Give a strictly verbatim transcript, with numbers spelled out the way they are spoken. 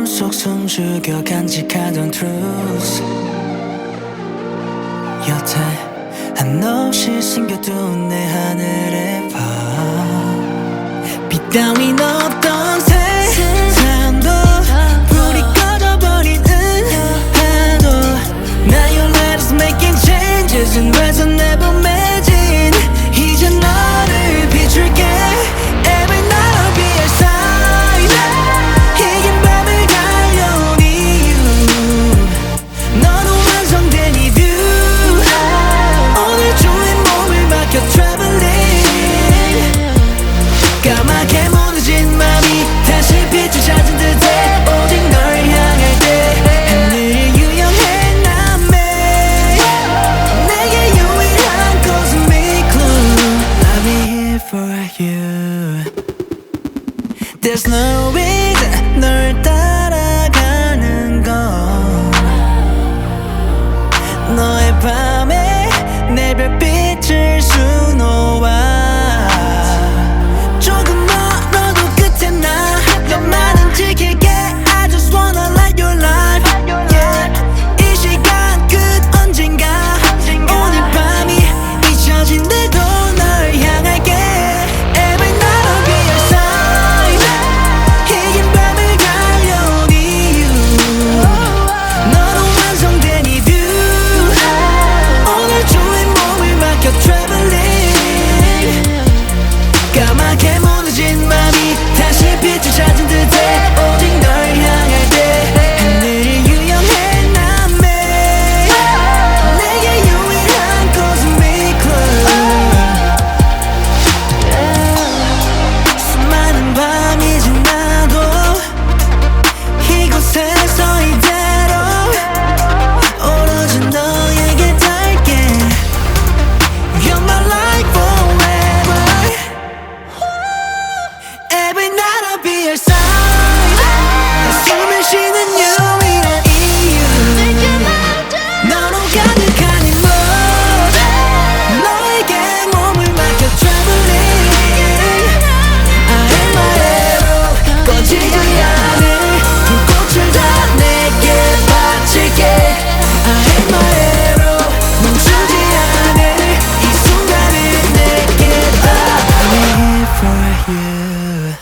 속 숨죽여 간직하던 truth 여태 한없이 숨겨둔 내 하늘의 밤 빛 따윈 없던 세상도 불이 꺼져버린 은하도 Now your light is making changes and words are never 매진 이제 너를 비출게 Every night I'll be your side 이긴 밤을 달려온 이유 너로 완성된 이 view 오늘 주인 몸을 맡겨 traveling 까맣게 무너진 맘이 다시 빛을 찾은 듯해 오직 널 향할 때 하늘을 유영해 남매 내게 유일한 cosmic clue I'll be here for you There's no reason 널 따라가는 건 너의 밤에 내 별빛을 수놓아 조금 멀어도 끝에 나 너만은 지킬게 I just wanna light your life yeah. 이 시간 끝 언젠가 오늘 밤이 잊혀진대도 널 향할게 Every night I'll be your side 이긴 밤을 달려온 이유 너로 완성된 이 view 오늘 주인 몸을 맡겨 traveling 까맣게 무너진 맘이 다시 빛을 찾은 듯해 오직 널 향할 때 하늘을 유영해 남매 내게 유일한 cosmic clue 수많은 밤이 지나도 이곳에서 이대로 오로지 너에게 닿을게 You're my life forever Every night I'll be your side 숨을 쉬는 유일한 이유 너로 가득한 이 mood 너에게 몸을 맡겨 traveling I am my hero 꺼지지 않을 불꽃을 다 내게 바칠게 I am my hero 멈추지 않을 이 순간을 내게 다 I'm here for you